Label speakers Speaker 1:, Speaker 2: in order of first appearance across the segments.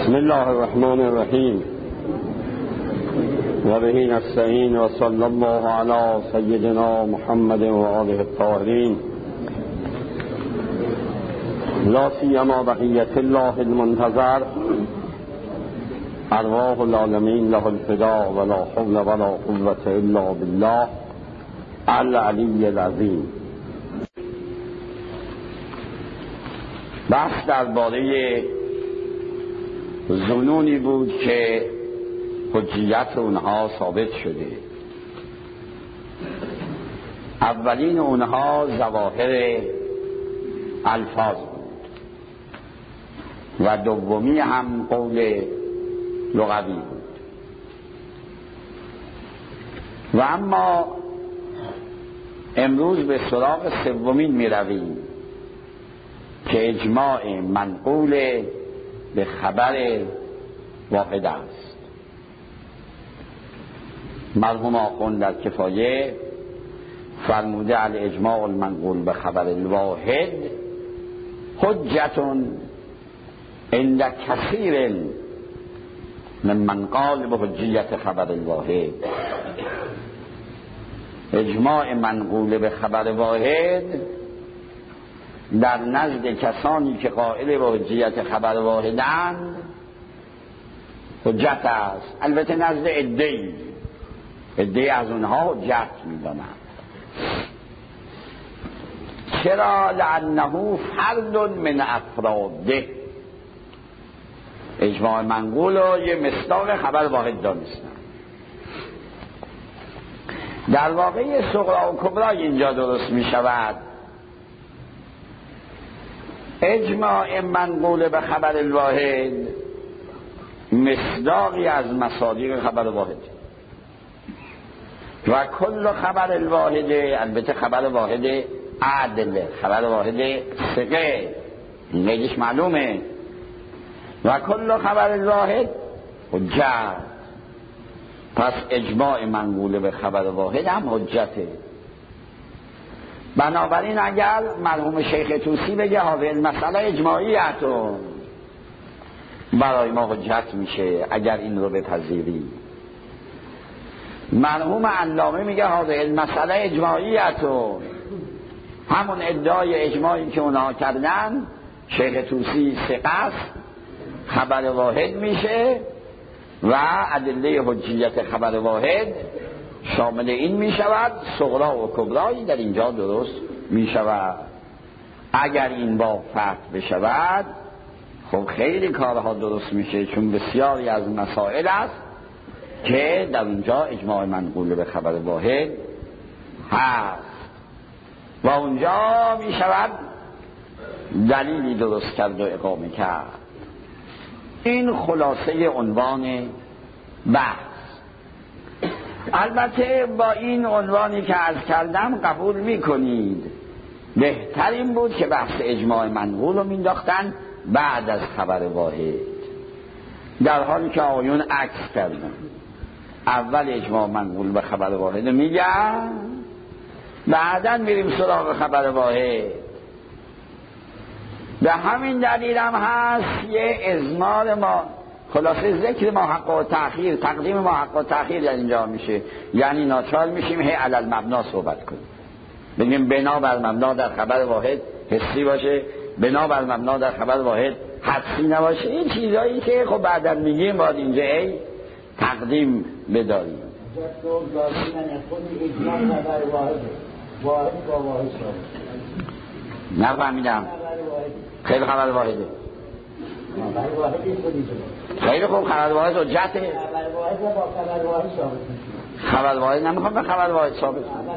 Speaker 1: بسم الله الرحمن الرحیم و به نستعین و صلی الله علی سیدنا محمد و آله الطاهرین لا سیما بقیت الله المنتظر ارواح العالمین له الفداء ولا حول ولا قوة الا بالله العلی العظیم. بحث درباره ظنونی بود که حجیت اونها ثابت شده. اولین اونها ظواهر الفاظ بود و دومی هم قول لغوی بود. و اما امروز به سراغ سومین می رویم که اجماع منقول به خبر واحد است. مرحوم آخوند در کفایه فرموده الاجماع المنقول به خبر الواحد حجتون عند کثیر من قال به حجیت خبر الواحد. اجماع منقول به خبر واحد در نزد کسانی که قائل به حجیت خبر واحدند حجت است. البته نزد عده‌ای از اونها حجت می‌دانند. چرا؟ لأنه فرد من افراده. اجماع منقول رو یه مصداق خبر واحد دانستن. در واقع صغرا و کبرا اینجا درست می شود. اجماع منقول به خبر الواحد مصداقی از مصادیق خبر واحد و کل خبر الواحد، البته خبر واحد عدل، خبر واحد ثقه، این قیدش معلومه، و کل خبر الواحد حجت. پس اجماع منقول به خبر واحد هم حجته. بنابراین اگر مرحوم شیخ طوسی بگه هذه المسئله اجماعیتون، برای ما حجت میشه اگر این رو بپذیری. مرحوم علامه میگه هذه المسئله اجماعیتون، همون ادعای اجماعی که اونها کردن شیخ طوسی ثقه است، خبر واحد میشه و ادله حجیت خبر واحد شامل این می شود. صغرا و کبرایی در اینجا درست می شود. اگر این با فتح بشود خب خیلی کارها درست میشه، چون بسیاری از مسائل است که در اینجا اجماع منقول به خبر واحد هست و اونجا می شود دلیلی درست کرد و اقامه کرد. این خلاصه عنوان بحث. البته با این عنوانی که عرض کردم قبول میکنید بهترین بود که بحث اجماع منقول رو مینداختن بعد از خبر واحد، در حالی که آقایون عکس کردن. اول اجماع منقول به خبر واحد میگن، بعدن میریم سراغ خبر واحد. به همین دلیل هم هست یه ازمار ما خلاصه ذکر ما حق و تأخیر، تقدیم ما حق و تأخیر در اینجا میشه. یعنی ناچار میشیم هی علی المبنا صحبت کنیم، بگیم بنا بر مبنا در خبر واحد حسی باشه، بنا بر مبنا در خبر واحد حدسی نباشه. این چیزایی که خب بعدا میگیم باید اینجا هی تقدیم بداریم. نفهمیدم. خیلی خبر واحده. خیلی خوب، خبر واحد حجته. خبر واحد نمیخوام به خبر واحد ثابت کنم.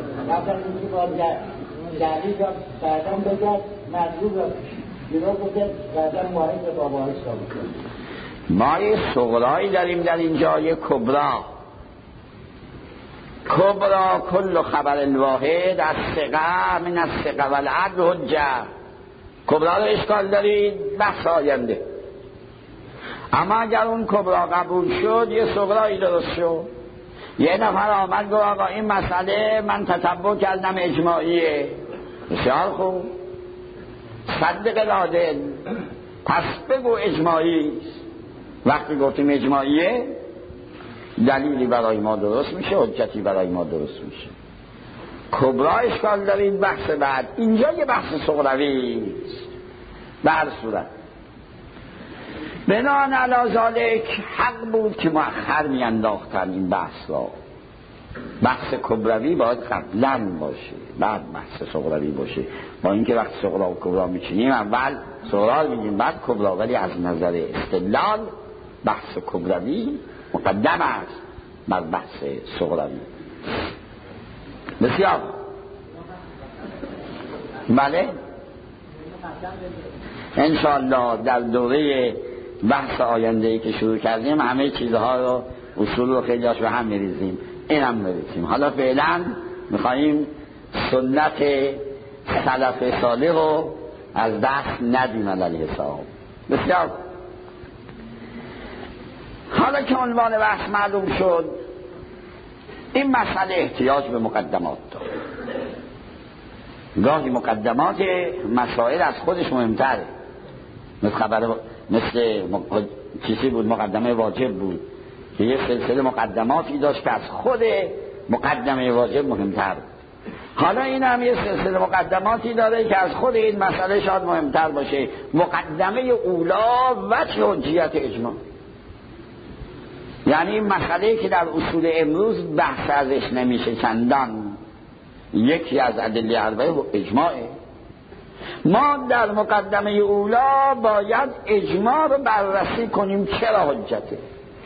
Speaker 1: ما یه صغرایی داریم در اینجا، یه کبرا. کبرا کل خبر الواحد از ثقه من از ثقه والعدل حجه. کبرا رو اشکال دارید، بحث آینده. اما اگر اون کبرا قبول شد یه صغرایی درست شد. یه نفر آمد گفت آقا این مسئله من تتبع کردم اجماعیه. بسیار خوب، صدق العادل، پس بگو اجماعی. وقتی گفتیم اجماعیه دلیلی برای ما درست میشه، حجتی برای ما درست میشه. کبرا اشکال داره این بحث بعد، اینجا یه بحث صغروی به هر صورت. بنان علی ذالک حق بود که مؤخر میانداختن این بحث را. بحث کبروی باید قبلا باشه بعد بحث صغروی باشه. با اینکه وقت صغرا و کبرا میچینیم اول صغرا میگیم بعد کبرا، ولی از نظر استدلال بحث کبروی مقدم است بر بحث صغروی. بسیار بله، انشاءالله در دوره بحث آینده‌ای که شروع کردیم همه چیزها رو اصول رو خیلی هاش به هم میریزیم، این هم میریزیم. حالا فعلا میخواییم سنت سلف صالح رو از دست ندیم علیه السلام. بسیار. حالا که عنوان بحث معلوم شد، این مسئله احتیاج به مقدمات داره. گاهی مقدمات مسائل از خودش مهمتره. مثل چیزی بود مقدمه واجب بود که یه سلسله مقدماتی داشت که از خود مقدمه واجب مهمتر. حالا این هم یه سلسله مقدماتی داره که از خود این مسئله شاید مهمتر باشه. مقدمه اولا وجه حجیت اجماع، یعنی این مسئله که در اصول امروز بحث ازش نمیشه چندان، یکی از ادله اربعه اجماعه. ما در مقدمه اولا باید اجماع رو بررسی کنیم چرا حجته.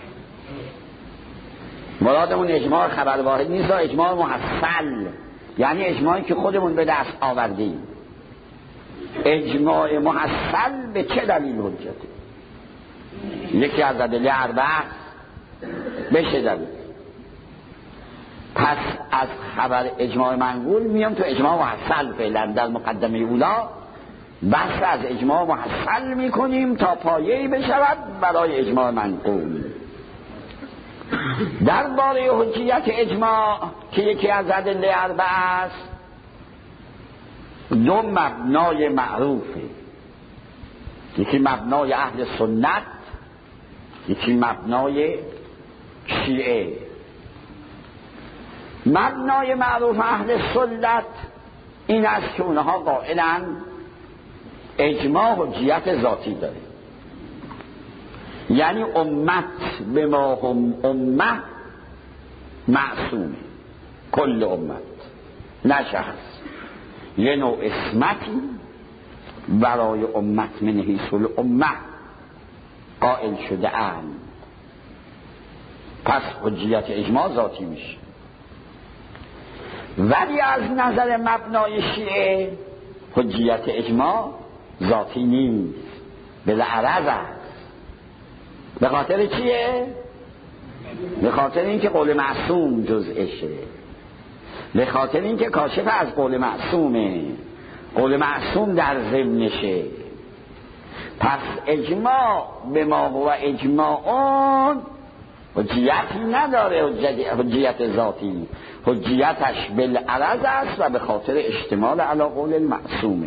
Speaker 1: مرادمون اجماع خبر واحد نیست، اجماع محصل، یعنی اجماعی که خودمون به دست آوردیم. اجماع محصل به چه دلیل حجته؟ یکی از ادله اربعه بشه دلیل. پس از خبر اجماع منقول میام تو اجماع محصل. فعلا در مقدمه اولا بحث از اجماع محصل میکنیم تا پایه‌ای بشود برای اجماع منقول. درباره حجیت اجماع که یکی از ادله اربعه است، دو مبنای معروفه. یکی مبنای اهل سنت، یکی مبنای شیعه. مبنای معروف اهل سنت این است که اونها قائلن اجماع حجیت ذاتی داره، یعنی امت به ما هم امه معصومه، کل امت نه شخص. یه نوع اسمتی برای امت من حیث الامه قائل شده اند. پس حجیت اجماع ذاتی میشه. ولی از نظر مبنای شیعه حجیت اجماع ذاتی نیست، بالعرض است. به خاطر چیه؟ به خاطر اینکه قول معصوم جزءشه، به خاطر اینکه کاشف از قول معصومه، قول معصوم در ضمنشه. پس اجماع به ما هو اجماعون حجیتی نداره، حجیت ذاتی. حجیتش بالعرض است و به خاطر اشتمال علی قول المعصومه.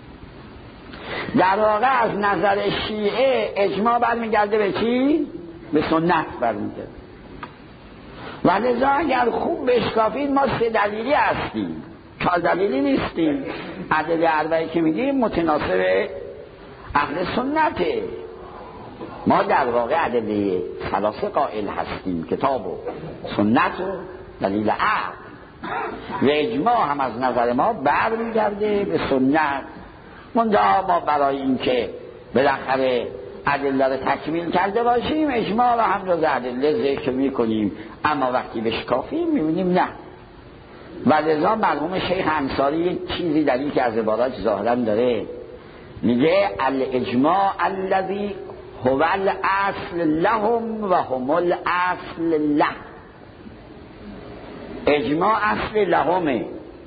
Speaker 1: در واقع از نظر شیعه اجماع برمیگرده به چی؟ به سنت برمیگرده. و لذا اگر خوب بشکافید ما سه دلیلی هستیم، چهار دلیلی نیستیم. ادله اربعه که میگیم متناسب اهل سنته. ما در واقع ادله ثلاثه قائل هستیم، کتاب و سنت و دلیل عقل. و اجماع هم از نظر ما برمیگرده به سنت. منتها ما برای اینکه بالاخره ادله رو تکمیل کرده باشیم اجماع رو هم جز ادله ذکر میکنیم، اما وقتی بشکافیم میبینیم نه. و لذا مرحوم شیخ انصاری یک چیزی در این که از عبارات ظاهرا داره، میگه الاجماع الذی هو الاصل لهم و هم الاصل له. اجماع اصل لهمه.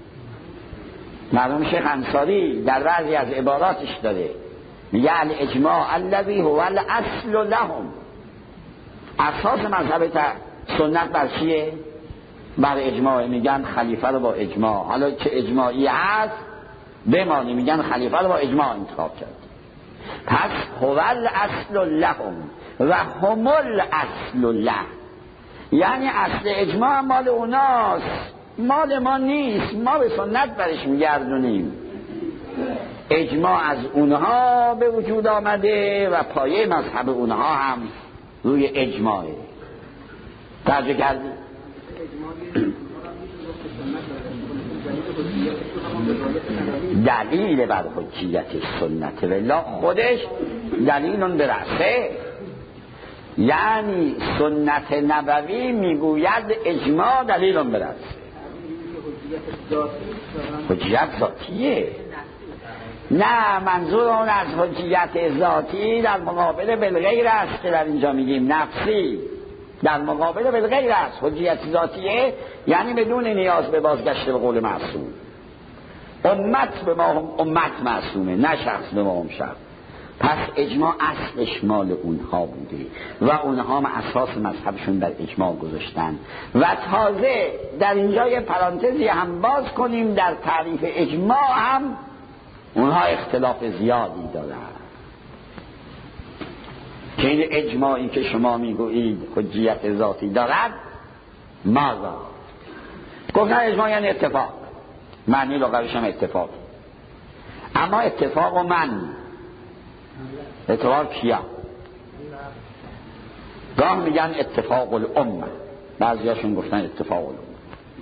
Speaker 1: مرحوم شیخ انصاری در بعضی از عباراتش داره میگه الاجماع الذی هو الاصل لهم. اساس مذهب سنت بر چیه؟ بر اجماع. میگن خلیفه رو با اجماع، حالا چه اجماعی هست بمانی، میگن خلیفه رو با اجماع انتخاب کرد. پس هو الاصل لهم و هم الاصل له، یعنی اصل اجماع مال اوناست، مال ما نیست، ما به سنت برش میگردونیم. اجماع از اونها به وجود آمده و پایه مذهب اونها هم روی اجماعه. توجه کردی؟ دلیل بر حجیت سنت والله خودش دلیلون به رأسه، یعنی سنت نبوی میگوید اجماع دلیلون به رأسه. حجیت ذاتیه، نه منظور اون از حجیت ذاتی در مقابل بالغیر است که در اینجا میگیم نفسی، در مقابل بالغیر است. حجیت ذاتیه یعنی بدون نیاز به بازگشت به قول معصوم. امت به ما هم امت معصومه، نه شخص به ما هم شخص. پس اجماع اصلش مال اونها بوده و اونها هم اساس مذهبشون در اجماع گذاشتن. و تازه در اینجا یه پرانتزی هم باز کنیم، در تعریف اجماع هم اونها اختلاف زیادی دارن که این اجماعی که شما میگویید حجیت ذاتی دارد ماذا؟ گفتن اجماع یعنی اتفاق، معنی لغویش هم اتفاق. اما اتفاق و من اتفاق کیا؟ گاه میگن اتفاق الامه، بعضیاشون گفتن اتفاق الامه،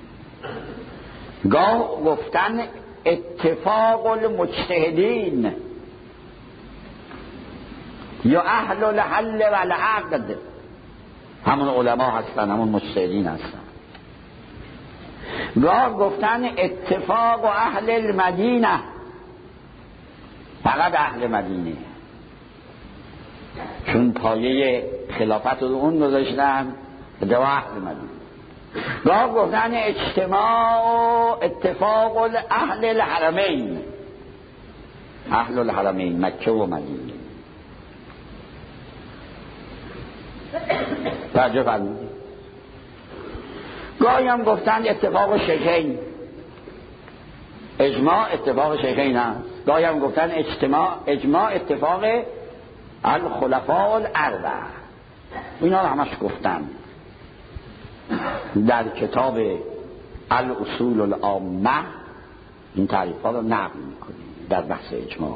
Speaker 1: گاه گفتن اتفاق المجتهدین یا اهل الحل و العقد، همون علما هستن، همون مجتهدین هستن. گاه گفتن اتفاق و اهل المدینه، فقط اهل مدینه، چون پایه خلافت رو اون گذاشتن دو اهل مدینه. گاه گفتن اجتماع و اتفاق اهل الحرمین، اهل الحرمین مکه و مدینه. توجه فرمودید؟ گاهی هم گفتن اتفاق شیخین، اجماع اتفاق شیخین هست. گاهی هم گفتن اجماع اتفاق الخلفاء الاربعه. اینا رو همش گفتن. در کتاب الاصول العامه این تعریف ها رو نقل میکنیم در بحث اجماع.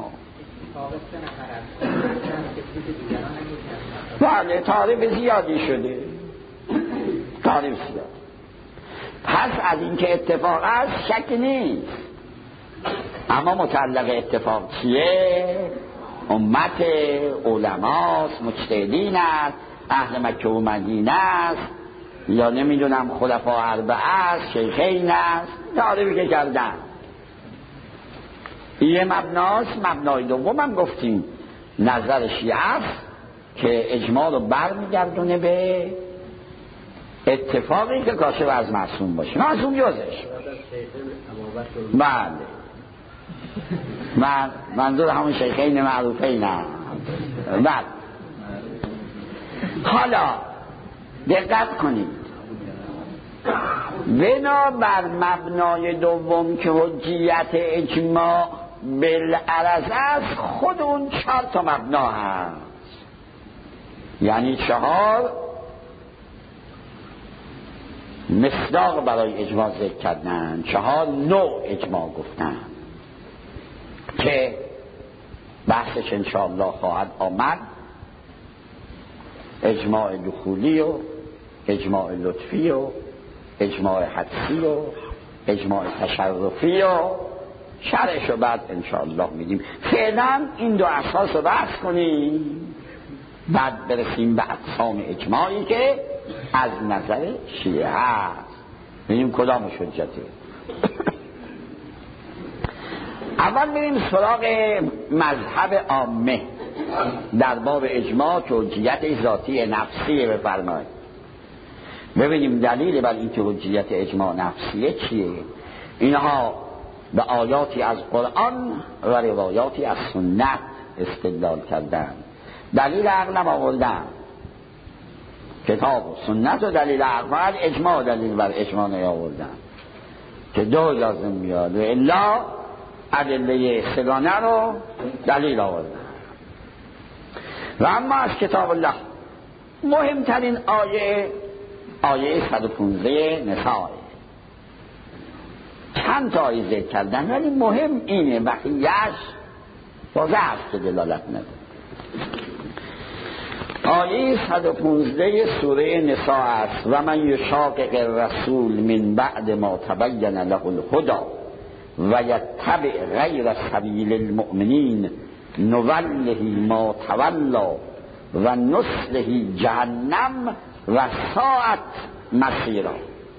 Speaker 1: بله تعریف زیادی شده، تعریف زیاد. پس از اینکه اتفاق است شک نیست، اما متعلق اتفاق چیه؟ امت، علماست، مجتهدین است، اهل مکه و مدینه است، یا نمیدونم خلفاء اربعه است، شیخین است، تعریفی که کردن. یه مبناست. مبنای دوم هم گفتیم نظر شیعه است که اجماع رو برمیگردونه به اتفاقی که کاشف از معصوم باشه، معصوم جزش. بله منظور همون شیخین معروفین هم. بله حالا دقت کنید، بنا بر مبنای دوم که حجیت اجماع بالعرض است، خود اون 4 تا مبنا هست، یعنی 4 مصداق برای اجماع ذکر کردن، 4 نوع اجماع گفتن که بحثش انشاءالله خواهد آمد. اجماع دخولی و اجماع لطفی و اجماع حدسی و اجماع تشرفی و شرعش رو بعد انشاءالله میدیم. فعلا این 2 اساس رو بحث کنیم، بعد برسیم به اقسام اجماعی که از نظر شیعه هست، ببینیم کدامش حجته. اول بریم سراغ مذهب عامه در باب اجماع که حجیت ذاتی نفسیه. بفرمایید ببینیم دلیل بر اینکه حجیت اجماع نفسیه چیه. اینها به آیاتی از قرآن و روایاتی از سنت استدلال کردن، دلیل عقل هم آوردن، کتاب و سنت و دلیل عقل، اجماع دلیل بر اجماع نیاوردن که 2 لازم میاد و الا ادله سگانه رو دلیل آوردن. و اما از کتاب الله مهمترین آیه 115 نساء. چند تا آیه ذکر کردن ولی مهم اینه، بقیه‌اش واضح است که دلالت نداره. آیه 115 سوره نساء است: و من یشاقق الرسول من بعد ما تبین له الهدی و یتبع غیر سبیل المؤمنین نوله ما تولا و نصله جهنم و ساعت مصیرا.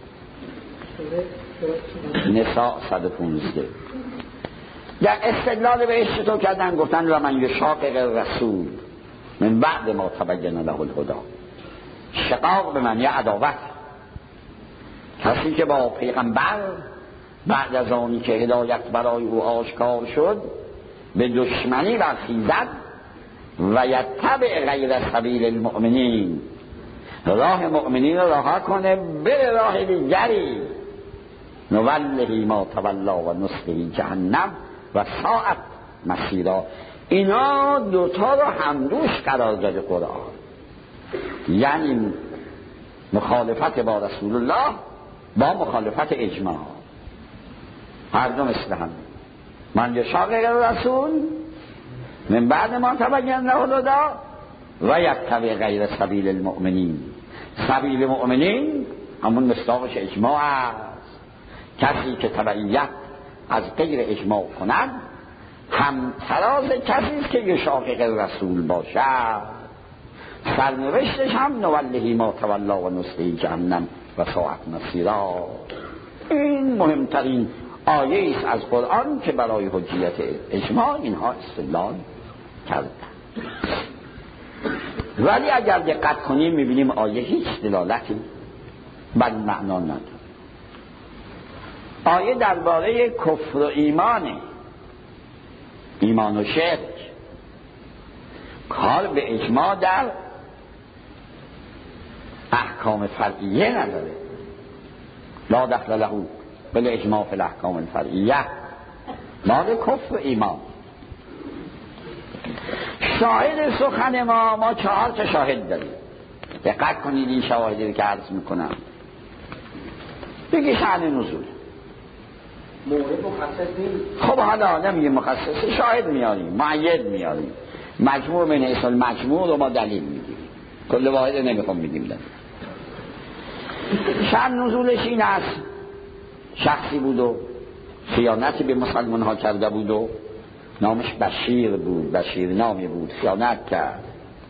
Speaker 1: نساء 115 در استدلال بهش چطور کردن؟ گفتن و من یشاقق الرسول من بعد ما تبین له الهدی. شقاق به معنی عداوت، کسی که با پیغمبر بعد از آنی که هدایت برای او آشکار شد به دشمنی برخیزد و یتبع غیر سبیل المؤمنین، راه مؤمنین را رها کنه بره راه دیگری، نوله ما تولا و نصله جهنم و ساعت مصیرا. اینا دوتا رو همدوش قرار داده قرآن، یعنی مخالفت با رسول الله با مخالفت اجماع، هر دو مثل هم. من یشاقق الرسول من بعد ما تبین له الهدی و یتبع غیر سبیل المؤمنین. سبیل مؤمنین همون مصداقش اجماع است. کسی که تبعیت از غیر اجماع کند هم تراز کسی است که یشاقق الرسول باشد، سرنوشتش هم نوله ما تولا و نصله جهنم و ساعت مصیرا. این مهمترین آیه است از قرآن که برای حجیت اجماع اینها استدلال کردن. ولی اگر دقت کنیم میبینیم آیه هیچ دلالتی بر معنا نداره. آیه درباره کفر و ایمان و شرک، کار به اجماع در احکام فرعیه نداره. لا دخل له بالاجماع فی الاحکام الفرعیه، مال کفر و ایمان. شاهد سخن ما 4 تا شاهد داریم. دقت کنید این شواهدی که عرض میکنم. بگی شأن نزول
Speaker 2: مورد مخصص نیست.
Speaker 1: خب حالا نمیگه مخصص، شاهد میاریم، معید میاریم، مجموع من اصل مجموع رو ما دلیل میگیم، کل واحد نمیخوام میگیم دلیل. شأن نزولش این است: شخصی بود و خیانتی به مسلمان ها کرده بود و نامش بشیر بود، بشیر نامی بود، خیانت کرد.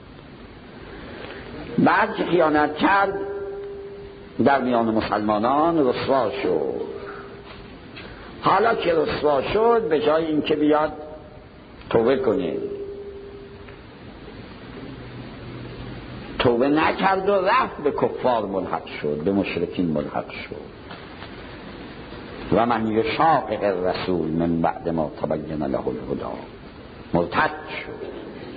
Speaker 1: بعد که خیانت کرد در میان مسلمانان رسوا شد. حالا که رسوا شد به جای اینکه بیاد توبه کنه، توبه نکرد و رفت به کفار ملحق شد، به مشرکین ملحق شد. و من یشاقق الرسول من بعد ما تبین له الهدی، مرتد شد.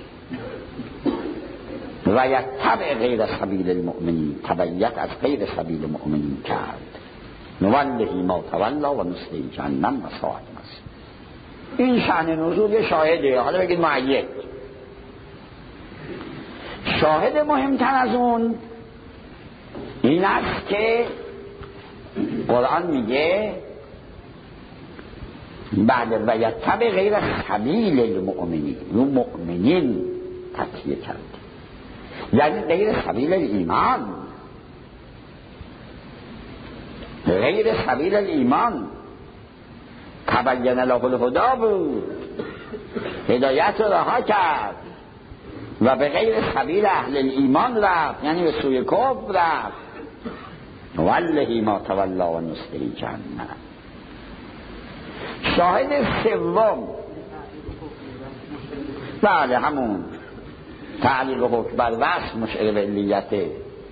Speaker 1: و یتبع غیر سبیل المؤمنین، تبعیت از غیر سبیل المؤمنین کرد. نوله ما تولا و نصله جهنم و ساعت مصیر. این شأن نزول یه شاهده. حالا بگید معید. شاهد مهمتر از اون این است که قرآن میگه بعد و یتبع غیر سبیل المؤمنین، رو مؤمنین تطیه کرد، یعنی غیر سبیل ایمان، غیر سبیل ایمان. تبین له الهدی بود، هدایت رو رها کرد و به غیر سبیل اهل ایمان رفت، یعنی به سوی کفر رفت. والله ما تولا و نصله جهنم. شاهد سوم بله همون تعلیق حکم بر وصف مشعر به علیته.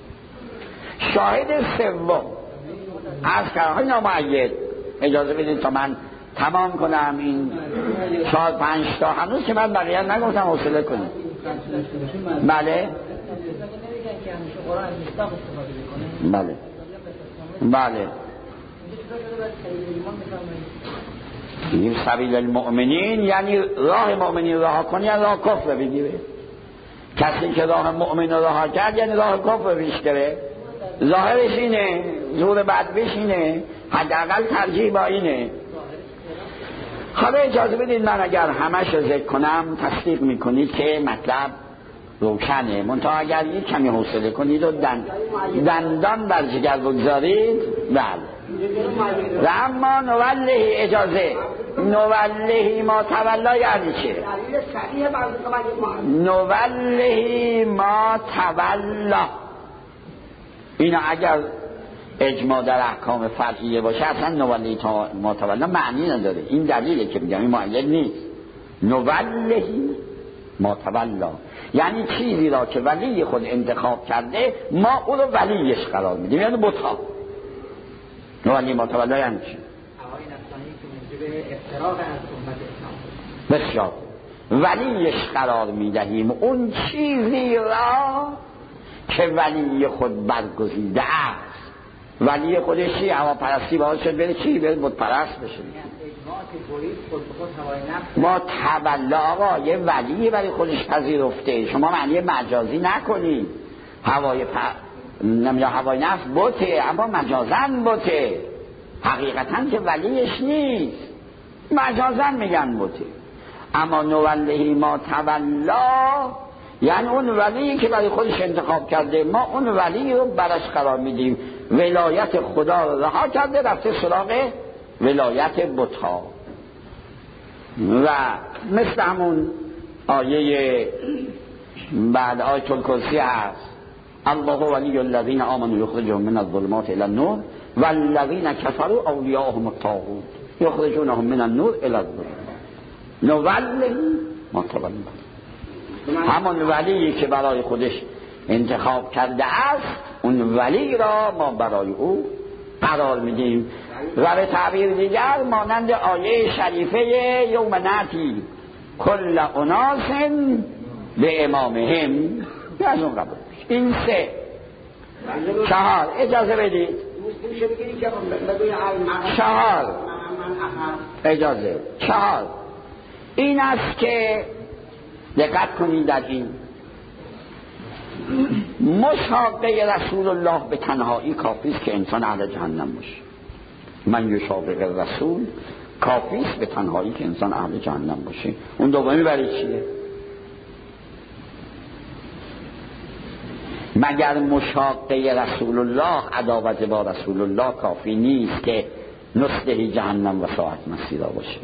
Speaker 1: شاهد سوم از کارهای نامعید. اجازه بدید تا من تمام کنم این 4-5 تا، هنوز که من بقیه نگفتم، حوصله کنید. بله بله بله این سبیل المؤمنین یعنی راه مؤمنین راه کنی، راه کفر بگیره. کسی که راه مؤمن رو رها کرد یعنی راه کفر پیش گرفت. ظاهرش اینه، زور بد بشینه، حداقل ترجیح با اینه. حالا اجازه بدید من اگر همش رو ذکر کنم تصدیق میکنید که مطلب روشنه، منتها اگر یک کمی حوصله کنید و دندان بر جگر بگذارید. بله. و اما نوله، اجازه نوله ما تولا یعنی چه؟ نوله ما تولا اینا اگر اجماع در احکام فرعیه باشه اصلا نوله ما تولا معنی نداره. این دلیله که میگم این معید نیست. نوله ما تولا یعنی چیزی را که ولی خود انتخاب کرده ما او رو ولیش قرار میدیم، یعنی بطا. نولی ما تولا یعنی چی؟
Speaker 3: هوای نفسانی که موجب افتراق از امت اسلام.
Speaker 1: بسیار. ولیش قرار میدهیم اون چیزی را که ولی خود برگزیده است. ولی خودش چی؟ هواپرستی باعث شد بره چی؟ بره بت پرست بشه. ما تولا آقا یه ولی برای خودش پذیرفته، شما معنی مجازی نکنید. هوای هوای نفس بته، اما مجازن بته، حقیقتا که ولیش نیست، مجازن میگن بته. اما نوله ما تولا یعنی اون ولی که برای خودش انتخاب کرده ما اون ولی رو برش قرار میدیم. ولایت خدا رو رها کرده رفته سراغ ولایت بت‌ها. و مثل همون آیه بعد آیه الکرسی هست الله ولی الذین آمنوا یخرجهم من الظلمات الی النور والذین کفروا اولیاءهم الطاغوت یخرجونهم من النور الی الظلمات نوله ما تولا. همون ولی که برای خودش انتخاب کرده است اون ولی را ما برای او قرار میدیم. و به تعبیر دیگر مانند آیه شریفه یوم ناتی کل اناس به امامهم از اون قبول. این سه چهار اجازه بدید چهار اجازه چهار این است که دقت کنید در این مشاقه رسول الله به تنهایی کافی است که انسان اهل جهنم باشه. من یشاقق رسول کافی است به تنهایی که انسان اهل جهنم باشه. اون دومی برای چیه؟ مگر مشاقه رسول الله عداوت با رسول الله کافی نیست که نصده جهنم و ساعت مسیرا باشه؟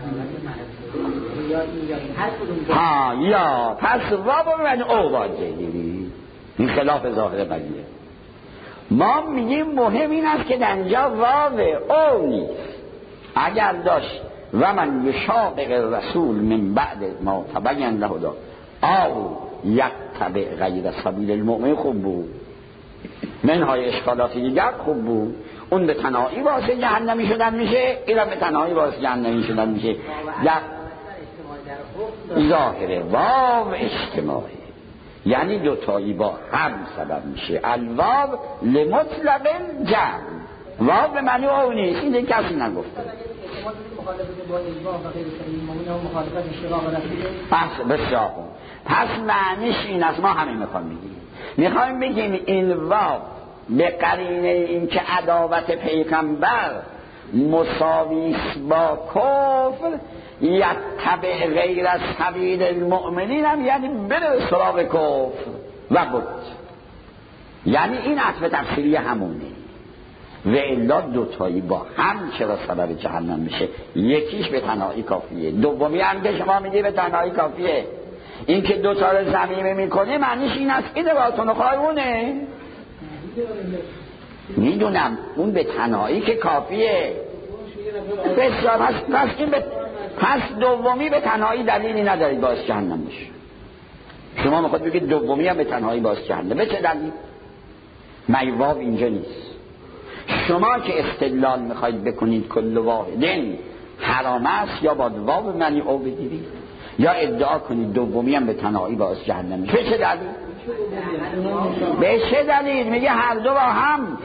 Speaker 1: یا پس واب من او باجه گیری. این خلاف ظاهر قضیه. ما میگیم مهم این است که دنجا واو او نیست. اگر داشت و من یشاقق رسول من بعد ما تبین له هدا او یتبع غیر سبیل المؤمن خوب بود. منهای اشکالاتی دیگر خوب بود. اون به تنهایی باعث جهنمی شدن میشه، اینم به تنهایی باعث جهنمی شدن میشه. ظاهره واو اجتماعی یعنی دوتایی با هم سبب میشه. الواو لمطلق جمع. واو به معنی او نیست، این کسی نگفته. پس معنیش این است. ما همین میخوایم بگیم این واو به قرینه این که عداوت پیغمبر مساویس با کفر یتبع غیر از سبیل المؤمنین هم یعنی بره سراغ کفر و بود. یعنی این عطف تفسیری همونه. و الا دوتایی با هم چرا سبب جهنم میشه؟ یکیش به تنهایی کافیه، دومی هم که شما میگی به تنهایی کافیه. این که دوتا رو ضمیمه میکنه معنیش این است این باتون خواهونه. میدونم اون به تنهایی که کافیه. بسیار پس دومی به تنهایی دلیلی ندارید باعث جهنم میشه. شما میخواد بگید دومی هم به تنهایی باعث جهنم. به چه دلیل؟ میواب اینجا نیست. شما که استدلال میخواید بکنید کل واحدین حرام است یا با واو معنی او بگیرید یا ادعا کنید دومی هم به تنهایی باعث جهنم میشه. به چه دلیل؟ به چه دلیل؟ میگه هر دو با هم.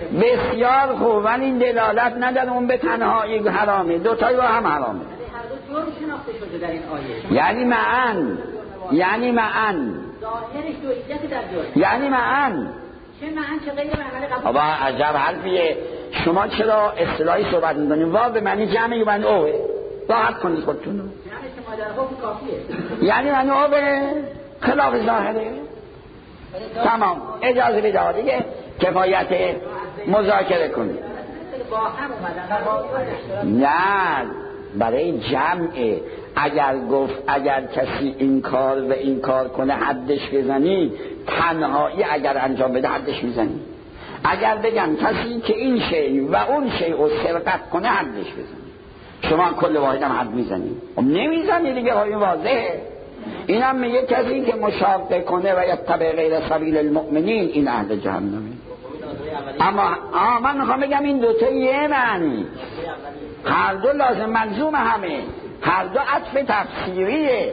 Speaker 1: بسیار خوب، ولی این دلالت نداره اون به تنهایی حرامه، دوتایی با هم حرامه.
Speaker 3: شناخته شده در این آیه.
Speaker 1: یعنی معن
Speaker 3: ظاهرش دوییت در جرم.
Speaker 1: یعنی معن
Speaker 3: چه معن چه غیر عمل قبول.
Speaker 1: بابا عجب حرفیه. شما چرا اصطلاحی صحبت می‌کنید؟ وا به معنی جمعی و معنی اوه. راحت کنید خودتون.
Speaker 3: یعنی شما در حکم کافیه.
Speaker 1: یعنی معنی اوه خلاف ظاهره. تمام اجازه بده دیگه کفایت مذاکره کنید.
Speaker 3: با هم اومدن.
Speaker 1: نه برای جمعه. اگر کسی این کار و این کار کنه حدش بزنی، تنهایی اگر انجام بده حدش میزنی. اگر بگم کسی که این شی و اون شی رو سرقت کنه حدش بزنی، شما کل واحدم حد میزنی. نمیزنی دیگه، این واضحه. اینم میگه کسی که مشاقه کنه و یتبع غیر سبیل المؤمنین این اهل جهنمه. اما من میخوام بگم این دوتا یه معنی، هر دو لازم ملزوم همه، هر دو عطف تفسیریه.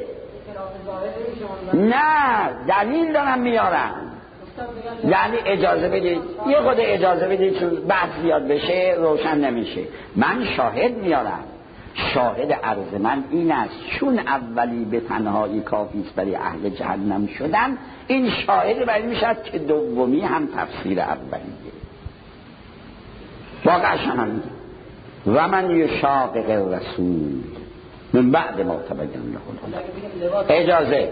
Speaker 1: نه دلیل دارم میارم. یعنی اجازه بدید یه خود اجازه بدید چون بحث زیاد بشه روشن نمیشه. من شاهد میارم. شاهد عرض من این است چون اولی به تنهایی کافی است برای اهل جهنم شدن، این شاهد برای میشد که دومی هم تفسیر اولیه. واقعا هم و من یشاقق الرسول من بعد ما تبین له. اجازه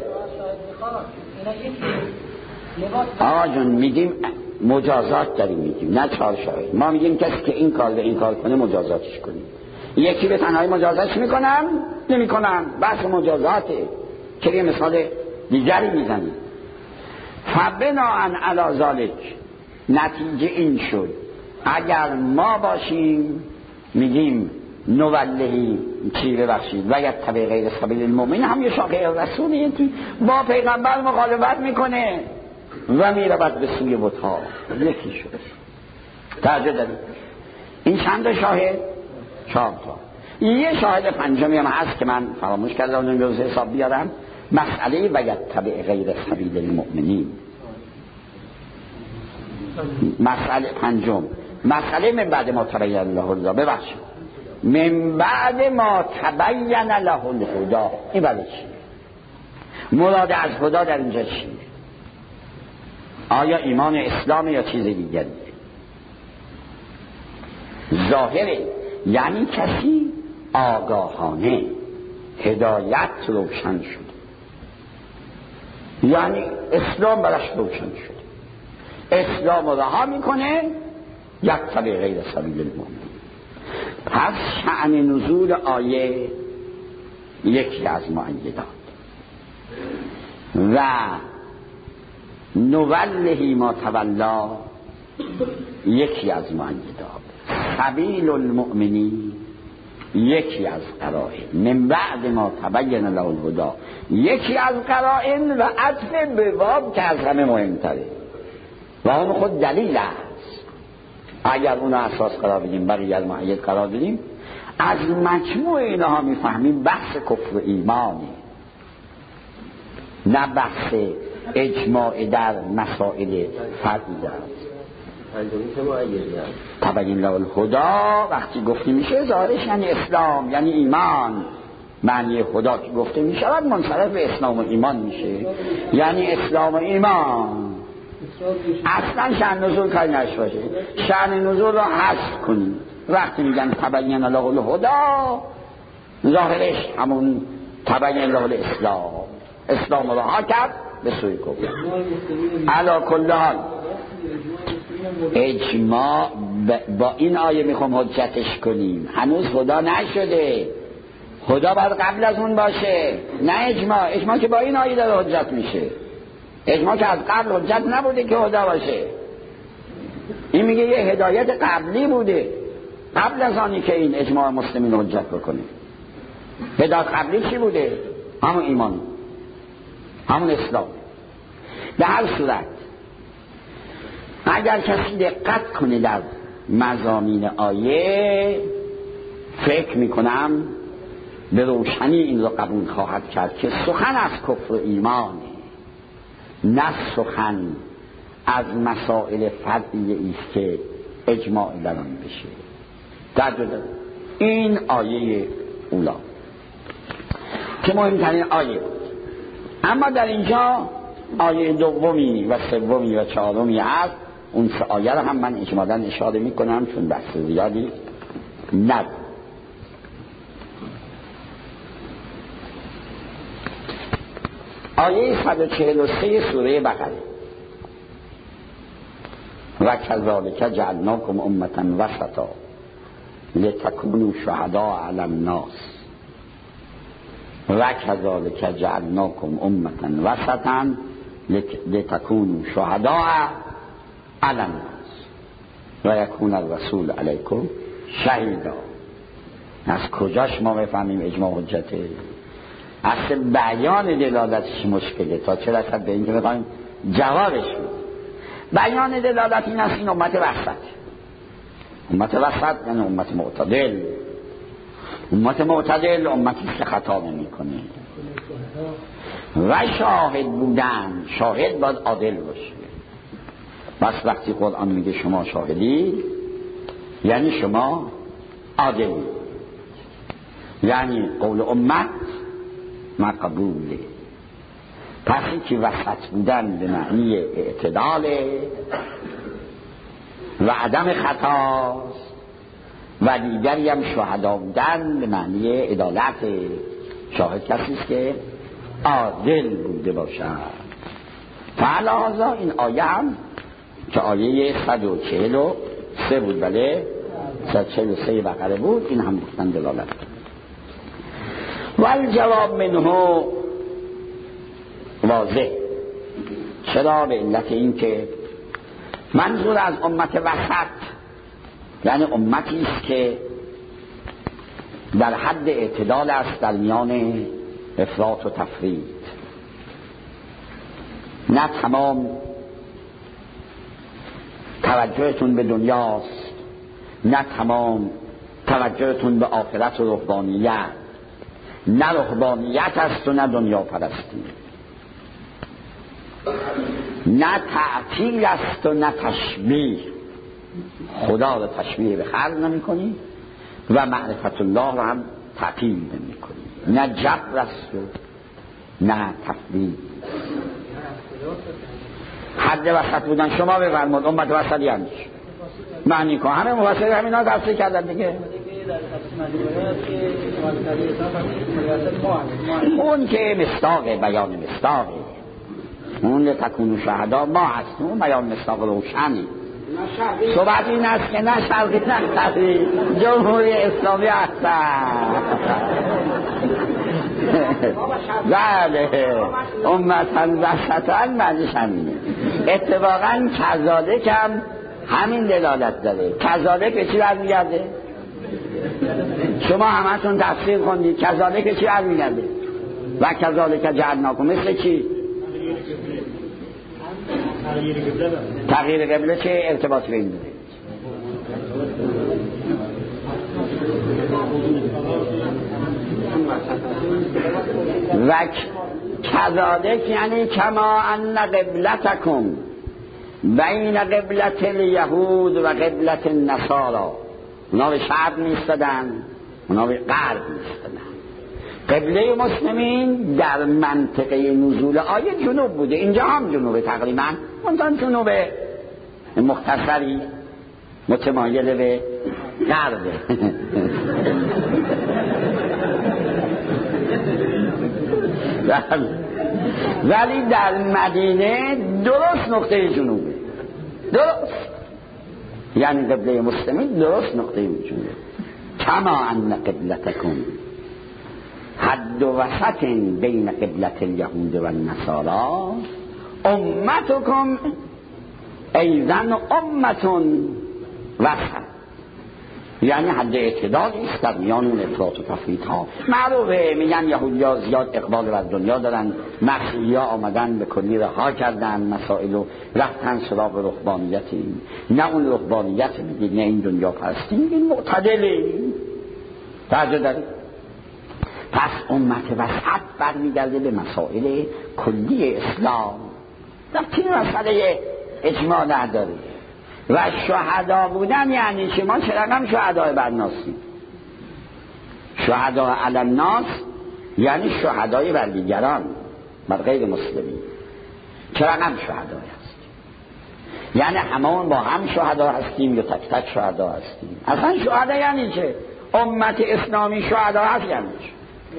Speaker 1: آقا جون میگیم مجازات داریم، میگیم نه چهار شاهد. ما میگیم کسی که این کار و این کار کنه مجازاتش کنیم. یکی به تنهایی مجازاتش میکنم نمیکنم، بحث مجازاته که یه مثال دیگری میزنیم. فبناء علی ذلک نتیجه این شد اگر ما باشیم میگیم نولهی چی ببخشید و یتبع غیر سبیل المؤمنین، هم یه شاقه رسولی با پیغمبر مخالفت میکنه و میرود به سوی بت‌ها. یکی شد. توجه دارید این چند تا شاهد؟ 4 تا. یه شاهد پنجمی هم هست که من فراموش کردم اون رو حساب بیارم. مسئله و یتبع غیر سبیل المؤمنین. مسئله پنجم، مسئله من بعد ما تبین له الهدی. ببخشید من بعد ما تبین له الهدی، این بعد چی؟ مراد از خدا در اینجا چی؟ آیا ایمان اسلام یا چیز دیگری؟ ظاهره یعنی کسی آگاهانه هدایت روشن شد، یعنی اسلام برش روشن شد، اسلام رو رها میکنه یتبع غیر سبیل المؤمنین. پس شأن نزول آیه یکی از مؤیدات و نولهی ما تولا یکی از مؤیدات، سبیل المؤمنین یکی از قرائن، من بعد ما تبین له الهدی یکی از قرائن و عطف به باب که از همه مهمتره و اون خود دلیل است. اگر اون اساس قرار بدیم بقیه از مؤید قرار بدیم، از مجموع اینها میفهمیم بحث کفر و ایمانی، نه بحث اجماع در مسائل فردی دارد. تبین له الهدی وقتی گفته میشه ظاهرش یعنی اسلام، یعنی ایمان. معنی خدا که گفته میشود منصرف به اسلام و ایمان میشه، یعنی اسلام و ایمان. اصلا شأن نزول کاری نشه باشه، شأن نزول رو حذف کنیم. وقتی میگن تبین له الهدی ظاهرش همون تبین له الاسلام، اسلام رو ها کرد به سوی کفر. علی کل حال اجماع با این آیه میخوام حجتش کنیم. هنوز خدا نشده، خدا باید قبل از اون باشه، نه اجماع که با این آیه داره حجت میشه. اجماع که از قبل حجت نبوده که خدا باشه. این میگه یه هدایت قبلی بوده قبل از آنی که این اجماع مسلمین حجت بکنه. هدایت قبلی چی بوده؟ همون ایمان، همون اسلام. به هر صورت اگر کسی دقت کنه در مضامین آیه، فکر میکنم به روشنی این رو قبول خواهد کرد که سخن از کفر و ایمانه، نه سخن از مسائل فردیه ایست که اجماع در آن بشه. در این آیه اولا. که مهمترین آیه بود. اما در اینجا آیه دومی و سومی و چهارمی هست. اون سه آیه رو هم من اجمالاً اشاره میکنم چون بحث زیادی نداره. آیه 143 سوره بقره: و کذالک جعلناکم امة وسطا لتکونوا شهداء علی الناس و کذالک جعلناکم امة وسطا لتکونوا شهداء علی الناس و یکون الرسول علیکم شهیدا. از کجاش ما بفهمیم اجماع حجته؟ اصل بیان دلالتش مشکله تا چه رسد به اینکه بخوایم جوابش بود. بیان دلالت این است این امت وسط. امت وسط یعنی امت معتدل. امت معتدل امتی که خطا نمی‌کنه. و شاهد بودن، شاهد باید عادل باشه. بس وقتی قرآن میگه شما شاهدی یعنی شما عادلی، یعنی قول امت مقبوله. پسی که وسط بودن به معنی اعتدال و عدم خطاست و دیگری هم شهدا بودن به معنی عدالت. شاهد کسی است که عادل بوده باشد. فعلا این آیه هم که آیه 143 بود، بله 143 بقره بود، این هم گفتن دلالت. و الجواب منه واضح. چرا؟ به علت این که منظور از امت وسط یعنی امتی است که در حد اعتدال است در میان افراط و تفرید. نه تمام توجهتون به دنیاست، نه تمام توجهتون به آخرت و رهبانیت. نه رهبانیت است و نه دنیا پرستی. نه تعطیل است و نه تشبیه. خدا رو تشبیه به خلق نمی کنی و معرفت الله رو هم تعطیل نمی کنی. نه جبر است و نه تفویض. حد وسط بودن شما بفرمود امت وسط یعنی معنی کن. همه مفسرین همینا تفسیر کردن دیگه. اون که مصداق بیان مصداقه، اون تکونو شهدا ما هست، اون بیان مصداق روشنی. صحبت این است که نه شرقی نه غربی جمهوری اسلامی هستن. بله امتن وسطن معنیش همینه. اتفاقا کذالک هم همین دلالت داره. کذالک چی برمیگرده؟ شما همتون تفسیر خوندید. کذالک چی برمیگرده؟ و کذالک جعلناکم مثل چی؟ تغییر قبله. چه ارتباطی به این داره؟ و کذالک یعنی کما ان قبلتکم بین قبلت الیهود و قبلت النصارا. اونا به شرق میستدن، اونا به غرب میستدن. قبله مسلمین در منطقه نزول آیه جنوب بوده. اینجا هم جنوب تقریبا، منتها جنوب مختصری متمایل به غربه. ولی در مدینه درست نقطه جنوبه. درست یعنی قبله مسلمین درست نقطه جنوبه. کما ان قبلتکم حد وسط بین قبلت الیهود و النصارا امتکم ایضا امتون وسط، یعنی حد اعتدالی است در میان اون افراط و تفریط ها. معروفه میگن یهودی ها زیاد اقبال بر دنیا دارن، مسیحی ها آمدن به کلی رها کردن مسائل و رفتن سراغ رهبانیتی. نه اون رهبانیت میگید نه این دنیا پرستی، این معتدله. توجه دارید؟ پس امت وسط برمیگرده به مسائل کلی اسلام، وقتی مسئله اجماع نداره. و شهدا بودن یعنی چه؟ ما چه رقم شهدای برناسی؟ شهدا علی الناس یعنی شهدای بر دیگران، بر غیر مسلمین. چرا هم شهدا هستیم؟ یعنی همون با هم شهدا هستیم یا تک تک شهدا هستیم؟ اصلا شهدا یعنی چه؟ امت اسلامی شهدا هست یعنی چه؟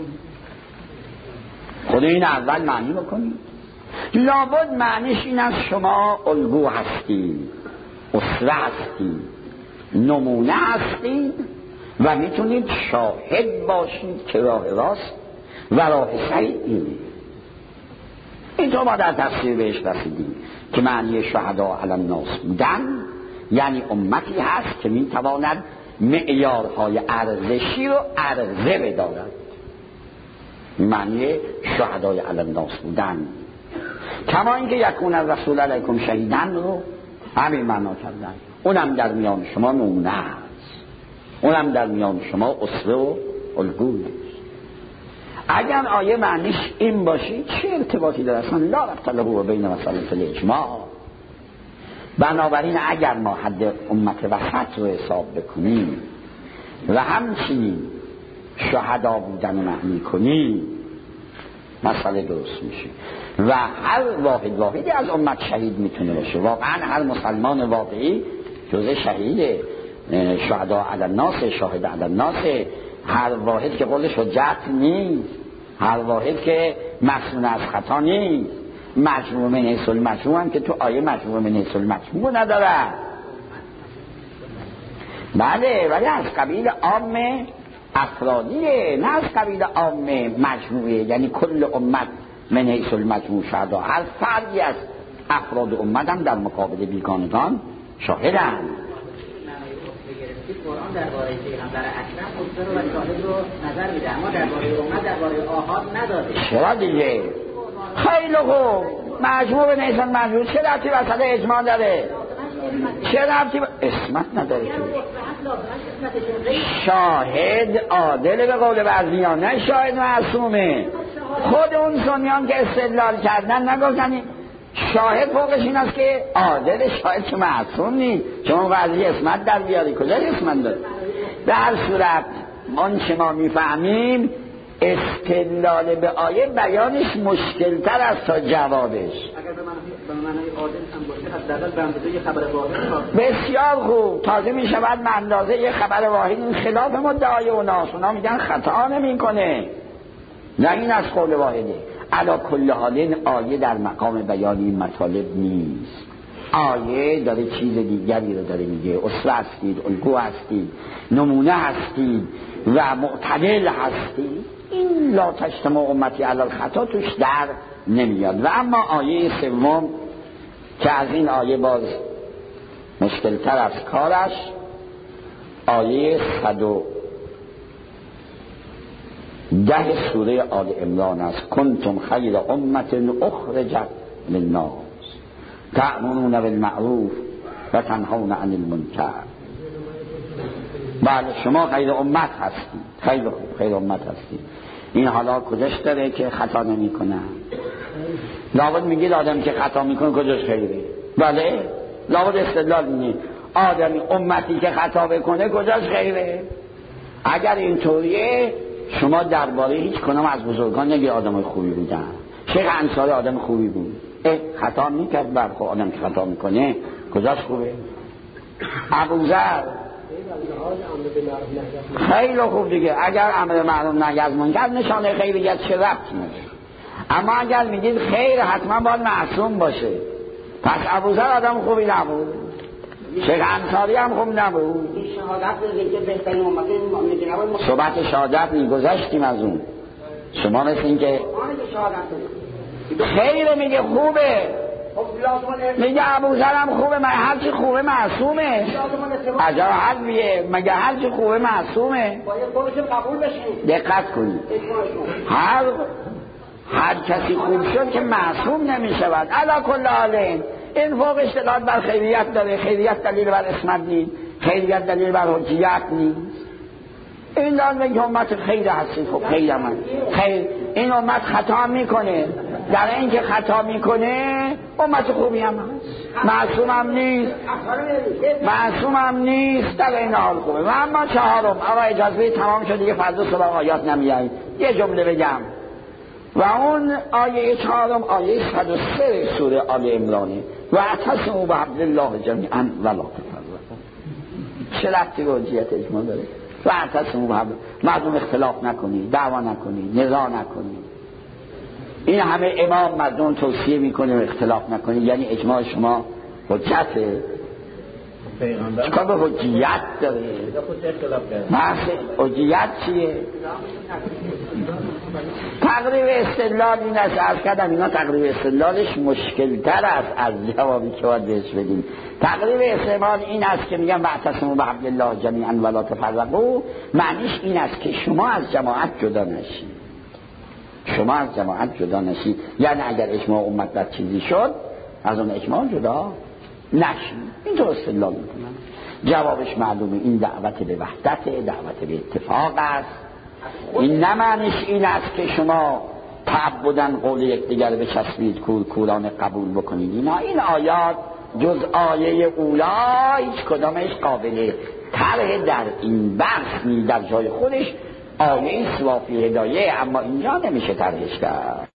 Speaker 1: خود این اول معنی بکنید. لابد معنیش این است شما الگو هستید، اسوه هستید، نمونه هستید و میتونید شاهد باشید که راه راست و راه صحیح اینه. اینطور ما در تفسیر بهش رسیدیم که معنی شهدا علی الناس بودن یعنی امتی هست که میتواند معیارهای ارزشی رو عرضه بدارد. معنی شهدای علی الناس بودن. کما اینکه یکون الرسول علیکم شهیدن رو همین معنا کردن. اونم در میان شما نمونه است، اونم در میان شما اسوه و الگوی است. اگر آیه معنیش این باشی چه ارتباطی داره؟ اصلا لا ربط له و بین مسائل الاجماع. بنابراین اگر ما حد امت وسط رو حساب بکنیم و همچنین شهدا بودن رو معنی کنیم مسئله درست میشه و هر واحدی از امت شهید میتونه باشه. واقعا هر مسلمان واقعی جزء شهید شهدا علی الناس، شاهد علی الناس. هر واحد که قولش حجت نیست، هر واحد که مسئول از خطا نیست. مجموع من حیث المجموع هم که تو آیه مجموع من حیث المجموع نداره. بله، ولی از قبیل عام افرادیه، نه از قبیل عام مجموعه. یعنی کل امت من حیث المجموع شهدا. هر فردی از افراد امت هم در مقابل بیگانگان شاهدن.
Speaker 3: قرآن درباره پیغمبر اکرم اسوه و شاهد رو نظر میده، اما درباره امت درباره آحاد نداده.
Speaker 1: چرا دیگه؟ خیلی خوب. مجموع به نیسان مجموع چه ربطی وسط اجماع داره؟ چه ربطی اسمت نداره؟ شاهد عادل به قول بعضیان، نه شاهد معصومه. خود اون سنیان که استدلال کردن نگفتن شاهد فوقش این است که عادل، شاهد که معصوم نیست. چون قضیه اسمت در بیاری، کجا اسمت داره؟ به هر صورت آن چه ما میفهمیم استدلال به آیه بیانش مشکل تر است تا جوابش.
Speaker 2: اگر به معنای عادل هم باشه حداقل به اندازه یه خبر واحد.
Speaker 1: بسیار خوب. تازه می شود به اندازه یه خبر واحد. این خلاف مدعای اوناست. اونا میگن خطا نمیکنه، نه این از قول واحده. علا کل حال این آیه در مقام بیان این مطالب نیست. آیه داره چیز دیگری رو داره میگه. اسوه هستید، الگو هستید، نمونه هستید و معتدل هستید. این لا تجتمع امتی علی الخطا توش در نمیاد. و اما آیه سوم که از این آیه باز مشکل تر از کارش، آیه 110 سوره آل عمران است. کنتم خیر امت اخرجت للناس تأمرون بالمعروف و تنهون عن المنکر. بله، شما خیر امت هستید. خیلی خوب، خیر امت هستید. این حالا کجاش داره که خطا نمی کنه؟ لابد میگید آدم که خطا میکنه کجاش خیره؟ بله، لابد استدلال میگید آدمی امتی که خطا بکنه کجاش خیره؟ اگر اینطوریه شما درباره هیچ کنم از بزرگان نگی آدم خوبی بودن. شیخ انصاری آدم خوبی بود، خطا میکرد. برخو آدم که خطا میکنه کجاش خوبه؟ ابوذر خیلی خوب دیگه. اگر امر معروف نهی از منکر نشانه خیریت چه ربطی میشه؟ اما اگر میگید خیر حتما باید معصوم باشه، پس ابوذر آدم خوبی نبود، شیخ انصاری هم خوب نبود. صحبت شهادت میگذشتیم از اون. شما مثل این که خیر میگه خوبه، میگه ابوذر هم خوبه، من هرچی خوبه معصومه. عجب حرفیه، مگه هرچی خوبه معصومه؟ دقت کنید، هر کسی خوب شد که معصوم نمیشود. علا کل حال این فوق اشتغال بر خیریت داره. خیریت دلیل بر اسمت نیست، خیریت دلیل بر حجیت نیست. این داره که امت خیر هستی. خب خیر من خیر، این امت خطا میکنه، در این که خطا میکنه امت خوبی هم هست، معصوم هم نیست، در این حال خوبه. و اما چهارم، آقا اجازه تمام شد دیگه، فردا صبح آیات نمیایید. یه جمله بگم و اون آیه 4 آیه 103 سوره آل عمرانه و اعتصموا بحبل الله جمیعا ولا تفرقوا. چه ربطی به حجیت اجماع داره؟ و اعتصموا بحبل، مردم اختلاف نکنید، دعوا نکنید، نزاع نکنید. این همه امام مردم توصیه میکنه و اختلاف نکنید، یعنی اجماع شما حجته؟ چکار به حجیت داره؟ بحث حجیت چیه؟ تقریب استدلال این است، عرض کردم اینا تقریب استدلالش مشکل تر است از جوابی که باید بهش بدیم. تقریب استدلال این است که میگم واعتصموا بحبل الله جمیعا ولا تفرقوا، معنیش این است که شما از جماعت جدا نشید. شما از جماعت جدا نشید، یعنی اگر اجماع امت بر چیزی شد از اون اجماع جدا نشید. اینطور استدلال میکنم. جوابش معلومه، این دعوت به وحدت، دعوت به اتفاق است. این نمعنیش این است که شما تعبدن قول یکدیگر بچسبید، کورکورانه قبول بکنید. این آیات جز آیه اولا هیچ کدامش قابل طرح در این بحث در جای خودش آیه سوافی هدایه، اما اینجا نمیشه طرحش کرد.